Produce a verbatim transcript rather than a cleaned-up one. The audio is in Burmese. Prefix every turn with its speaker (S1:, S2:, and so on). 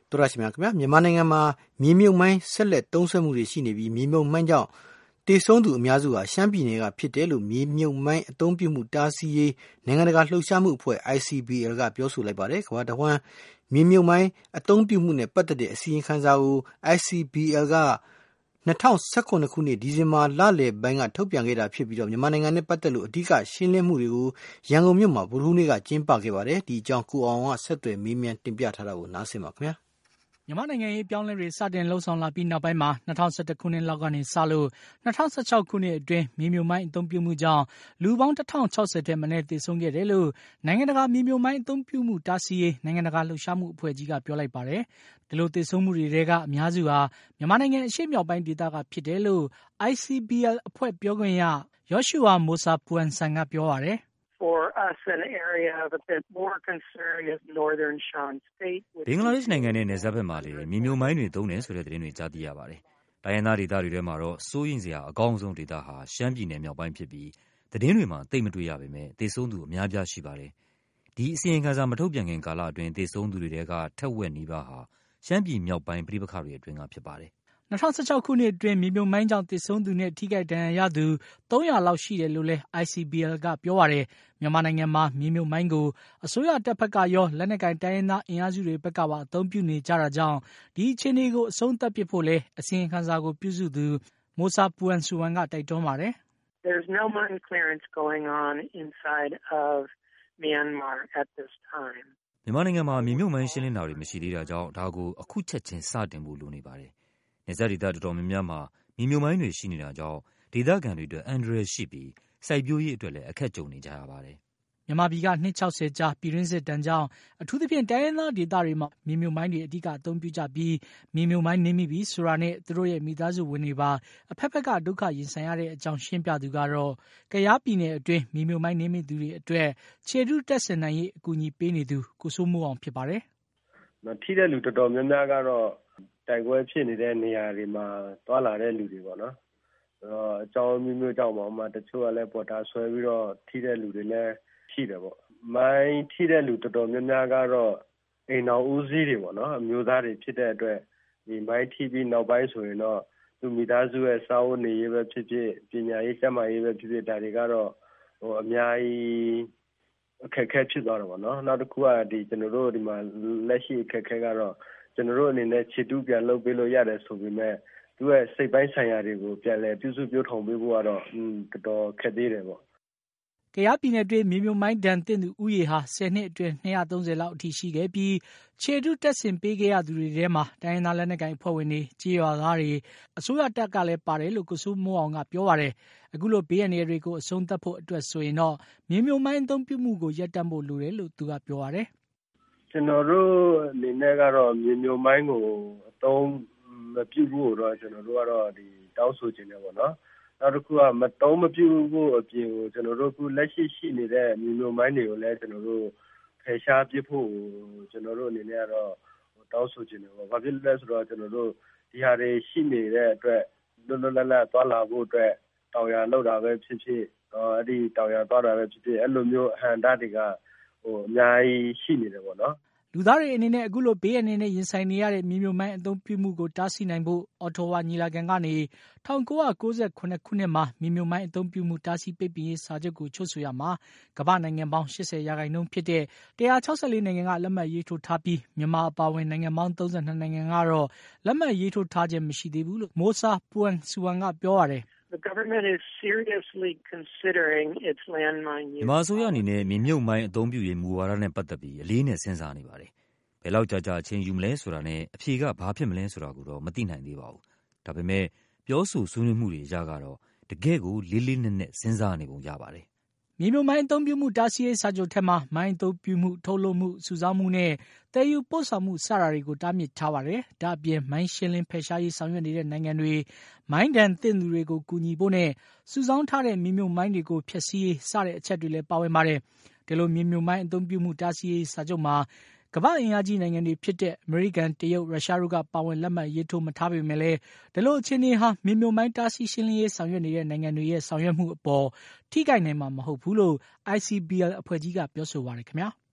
S1: တော်ရရှိမြခင်ဗျာမြန်မာနိုင်ငံမှာမြေမြုပ်မိုင်းဆက်လက်တုံးဆွဲမှုတွေရှိနေပြီးမြေမြုပ်မိုင်းကြောင့်တေဆုံးသူအများစုဟာရှမ်းပြည်နယ်ကဖြစ်တယ်လို့မြေမြုပ်မိုင်းအသုံးပြုမှုတားဆီးရေးနိုင်ငံတကာလှုပ်ရှားမှုအဖွဲ့ I C B L ကပြောဆိုလိုက်ပါတယ်။ကမ္ဘာတဝန်းမြေမြုပ်မိုင်းအသုံးပြုမှုနဲ့ပတ်သက်တဲ့အစီရင်ခံစာကို I C B L က၂၀၁၇ခုနှစ်ဒီဇင်ဘာလလယ်ပိုင်းကထုတ်ပြန်ခဲ့တာဖြစ်ပြီးတော့မြန်မာနိုင်ငံနဲ့ပတ်သက်လို့အဓိကရှင်းလင်းမှုတွေကိုရန်ကုန်မြို့မှာဗုဒ္ဓဟူးနေ့ကကျင်းပခဲ့ပါတယ်။ဒီအကြောင်းကိုအောင်ကဆက်သွယ်မေးမြန်းတင်ပြထားတာကိုနားဆင်ပါခင်ဗျာ။
S2: မြန်မာနိုင်ငံရေးပြောင်းလဲတွေစတင်လှုပ်ဆောင်လာပြီးနောက်ပိုင်းမှာ၂၀၁၁ခုနှစ်လောက်ကနေစလို့၂၀၁၆ခုနှစ်အတွင်းမြေမြုပ်မိုင်းအသုံးပြုမှုကြောင့်လူပေါင်းတစ်ထောင်ခြောက်ဆယ်ထက်မနည်းသေဆုံးခဲ့တယ်လို့နိုင်ငံတကာမြေမြုပ်မိုင်းအသုံးပြုမှုတားဆီးရေးနိုင်ငံတကာလှုပ်ရှားမှုအဖွဲ့ကြီးကပြောလိုက်ပါတယ်။ဒီလိုသေဆုံးမှုတွေထဲကအများစုဟာမြန်မာနိုင်ငံအရှေ့မြောက်ပိုင်းဒေသကဖြစ်တယ်လို့ I C B L အဖွဲ့ပြောခွင့်ရ Yoshua Mosa-Puansan ကပြောပါတယ်
S3: For us, an area of a bit more concern is northern Shan State.
S4: ဘင်္ဂလားဒေ့ရှ်နိုင်ငံနဲ့နယ်စပ်ဘက်မှာလည်းမြေမြုပ်မိုင်းတွေသုံးတယ်ဆိုတဲ့သတင်းတွေကြားသိရပါတယ်။တိုင်းရင်းသားဒေသတွေထဲမှာတော့စိုးရိမ်စရာအကောင်းဆုံးဒေသဟာရှမ်းပြည်နယ်မြောက်ပိုင်းဖြစ်ပြီးသတင်းတွေမှာသိပ်မတွေ့ရပေမဲ့သေဆုံးသူအများပြားရှိပါတယ်။ဒီအစီရင်ခံစာမထုတ်ပြန်ခင်ကာလအတွင်းသေဆုံးသူတွေထဲကထက်ဝက်နီးပါးဟာရှမ်းပြည်မြောက်ပိုင်းပြည်ပခါတွေအတွင်းကဖြစ်ပါတယ်။
S2: ၂၀၁၆ခုနှစ်အတွင်းမြေမြုပ်မိုင်းကြောင့်သေဆုံးသူနဲ့ထိခိုက်ဒဏ်ရာရသူသုံးရာလောက်ရှိတယ်လို့လည်း I C B L ကပြောပါတယ်။မြန်မာနိုင်ငံမှာမြေမြုပ်မိုင်းကိုအစိုးရတပ်ဖက်ကရောလက်နက်ကိုင်တိုင်းရင်းသားအင်အားစုတွေဘက်ကပါအသုံးပြုနေကြတာကြောင့်ဒီအခြေအနေကိုအဆုံးသတ်ပစ်ဖို့လည်းအစီရင်ခံစာကိုပြုစုသူ Mosa-Puansan ကတိုက်တွန်းပါတယ်
S3: ။ There's no mine clearance going on inside of Myanmar at this time.
S4: မြန်မာနိုင်ငံမှာမြေမြုပ်မိုင်းရှင်းလင်းတာတွေမရှိသေးတာကြောင့်ဒါကိုအခုချက်ချင်းစတင်ဖို့လိုနေပါတယ်။နယ်စပ်ဒေသတော်တော်များများမှာမြေမြုပ်မိုင်းတွေရှိနေတာကြောင့်ဒေသခံတွေအတွက်အန္တရာယ်ရှိပြီးစိုက်ပျိုးရေးအတွက်လည်းအခက်ကြုံနေကြရပါတယ်
S2: ။မြန်မာပြည်ကနှစ်ခြောက်ဆယ်ကြာပြည်တွင်းစစ်တမ်းကြောင့်အထူးသဖြင့်တိုင်းရင်းသားဒေသတွေမှာမြေမြုပ်မိုင်းတွေအဓိကအသုံးပြုကြပြီးမြေမြုပ်မိုင်းနင်းမိပြီးဆိုတာနဲ့သူတို့ရဲ့မိသားစုဝင်တွေပါအဖက်ဖက်ကဒုက္ခရင်ဆိုင်ရတဲ့အကြောင်းရှင်းပြသူကတော့ကယားပြည်နယ်အတွင်းမြေမြုပ်မိုင်းနင်းမိသူတွေအတွက်ခြေတုတက်ဆင်နိုင်ရေးအကူအညီပေးနေသူကိုစိုးမိုးအောင်ဖြစ်ပါတယ်
S5: ။ထိတဲ့လူတော်တော်များများကတော့တိုက်ပွဲဖြစ်နေတဲ့နေရာတွေမှာတွာလာတဲ့လူတွေပေါ့နော်။အဲတော့အကြောင်းမျိုးမျိုးကြောင့်ပေါ့မှတချို့ကလည်းပေါ်တာဆွဲပြီးတော့ထိတဲ့လူတွေလည်းရှိတယ်ပေါ့။မိုင်းထိတဲ့လူတော်တော်များများကတော့အိမ်တော်ဦးစီးတွေပေါ့နော်အမျိုးသားတွေဖြစ်တဲ့အတွက်ဒီမိုင်းထိပြီးနောက်ပိုင်းဆိုရင်တော့သူမိသားစုရဲ့စာအုပ်နေရေးပဲဖြစ်ဖြစ်ပညာရေးကျန်းမာရေးပဲဖြစ်ဖြစ်ဒါတွေကတော့ဟိုအများကြီးအခက်အခဲဖြစ်သွားတယ်ပေါ့နော်။နောက်တစ်ခုကဒီကျွန်တော်တို့ဒီမှာလက်ရှိအခက်အခဲကတော့ကျွန်တော်တို့အနေနဲ့ခြေတူးပြန်လုပ်ပေးလို့ရတယ်ဆိုပေမဲ့သူ့ရဲ့စိတ်ပိုင်းဆိုင်ရာတွေကိုပြန်လည်ပြုစုပြောထောင်ပေးဖို့ကတော့တော်တော်ခက်သေးတယ်ပေါ့
S2: ။ကယားပြည်နယ်တွင်းမြေမြုပ်မိုင်းဒဏ်သင့်သူဦးရေဟာဆယ်နှစ်အတွင်း၂၃၀လောက်အထိရှိခဲ့ပြီးခြေတုတက်ဆင်ပေးခဲ့ရသူတွေထဲမှာတိုင်းရင်းသားလက်နက်ကိုင်အဖွဲ့ဝင်တွေကြေးရွာသားတွေအစိုးရတပ်ကလည်းပါတယ်လို့ကိုစိုးမိုးအောင်ကပြောပါတယ်။အခုလိုဘေးအန္တရာယ်တွေကိုအဆုံးသတ်ဖို့အတွက်ဆိုရင်တော့မြေမြုပ်မိုင်းအသုံးပြုမှုကိုရပ်တန့်ဖို့လိုတယ်လို့သူကပြောပါတယ်
S5: ။ကျွန်တော်တို့အနေနဲ့ကတော့မြေမြုပ်မိုင်းကိုအသုံးမပြုဖို့တော့ကျွန်တော်တို့ကတော့ဒီတောင်းဆိုခြင်းတယ်ပေါ့နော်။နောက်တစ်ခုကမတုံးမပြုဖို့အပြင်ကိုကျွန်တော်တို့ခုလက်ရှိရှိနေတဲ့မြေမြုပ်မိုင်းတွေကိုလည်းကျွန်တော်တို့ဖယ်ရှားပစ်ဖို့ကျွန်တော်တို့အနေနဲ့ကတော့တောင်းဆိုခြင်းတယ်ပေါ့။ဘာဖြစ်လဲဆိုတော့ကျွန်တော်တို့ဒီဟာတွေရှိနေတဲ့အတွက်လွတ်လွတ်လပ်လပ်သွားလာဖို့အတွက်တောင်ယာလောက်တာပဲဖြစ်ဖြစ်အဲ့ဒီတောင်ယာသွားတာပဲဖြစ်ဖြစ်အဲ့လိုမျိုးအဟန္တာတွေကဟိုအများကြီးရှိနေတယ်ပေါ့နော်။
S2: လူသားတွေအနေနဲ့အခုလိုဘေးအန္တရာယ်နဲ့ရင်ဆိုင်နေရတဲ့မြေမြုပ်မိုင်းအသုံးပြုမှုကိုတားဆီးနိုင်ဖို့အော်တိုဝါညီလာခံကနေ၁၉၉၇ခုနှစ်မှာမြေမြုပ်မိုင်းအသုံးပြုမှုတားဆီးပိတ်ပင်ရေးစာချုပ်ကိုချုပ်ဆိုရမှာကမ္ဘာနိုင်ငံပေါင်း၈၀ရာခိုင်နှုန်းဖြစ်တဲ့၁၆၄နိုင်ငံကလက်မှတ်ရေးထိုးထားပြီးမြန်မာအပါအဝင်နိုင်ငံပေါင်း၃၂နိုင်ငံကတော့လက်မှတ်ရေးထိုးထားခြင်းမရှိသေးဘူးလို့ Mosa-Puansan ကပြောပါတယ်
S3: The government is seriously considering its landmine use.
S4: မြန်မာအစိုးရအနေနဲ့မြေမြုပ်မိုင်းအသုံးပြုရေးမူဝါဒနဲ့ပတ်သက်ပြီးအလေးနဲ့စဉ်းစားနေပါတယ်။ဘယ်လောက်ကြာကြာအချိန်ယူမလဲဆိုတာနဲ့အဖြေကဘာဖြစ်မလဲဆိုတာကိုတော့မသိနိုင်သေးပါဘူး။ဒါပေမဲ့ပြောဆိုဆွေးနွေးမှုတွေအရကတော့တကယ့်ကိုလေးလေးနက်နက်စဉ်းစားနေပုံရပါတယ်။
S2: မြေမြုပ်မိုင်းအသုံးပြုမှုတားဆီးရေးစာချုပ်ထဲမှာမိုင်းအသုံးပြုမှုထုတ်လုပ်မှုစုဆောင်းမှုနဲ့သယ်ယူပို့ဆောင်မှုစတာတွေကိုတားမြစ်ထားပါတယ်။ဒါ့အပြင်မိုင်းရှင်းလင်းဖယ်ရှားရေးဆောင်ရွက်နေတဲ့နိုင်ငံတွေမိုင်းဒဏ်သင့်သူတွေကိုကူညီဖို့နဲ့စုဆောင်းထားတဲ့မြေမြုပ်မိုင်းတွေကိုဖျက်ဆီးရေးစတဲ့အချက်တွေလည်းပါဝင်ပါတယ်။ဒီလိုမြေမြုပ်မိုင်းအသုံးပြုမှုတားဆီးရေးစာချုပ်မှာကမ္ဘာ့အင်အားကြီးနိုင်ငံတွေဖြစ်တဲ့အမေရိကန်တရုတ်ရုရှားတို့ကပါဝင်လက်မှတ်ရေးထိုးမထားပေမဲ့လည်းဒီလိုအခြေအနေဟာမြေမြုပ်မိုင်းတားဆီးရှင်းလင်းရေးဆောင်ရွက်နေတဲ့နိုင်ငံတွေရဲ့ဆောင်ရွက်မှုအပေါ်ထိခိုက်နိုင်မှာမဟုတ်ဘူးလို့ I C B L အဖွဲ့ကြီးကပြောဆိုပါတယ်ခင်ဗျာ။